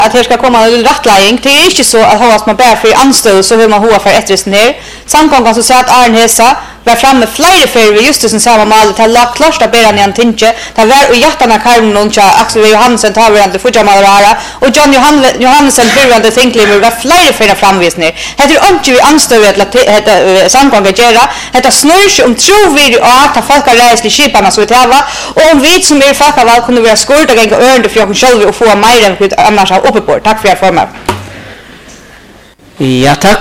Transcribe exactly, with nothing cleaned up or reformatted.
att här ska komma en rättläggning. Det är inte så att hållas man bara för anställd så hur man hoa för ett ner. Samgången så att Arne Hesa var framme flera för vi just det som samma mål till lagt klart att bära ner tinge. Det var och hjärtarna Karl och Axel Johansson tar vi inte för Malara och John Johan Johansson började tänkligen var flera för framvisning. Det är inte vi anställd att det samgången göra. Det snurr om tro vi att ta folk reis till skiparna så det var och om vi som är fackar väl kunde vara skolda gänga örn för jag själv och få mer än annars uppe på. Tack för er för mig. Ja, tack.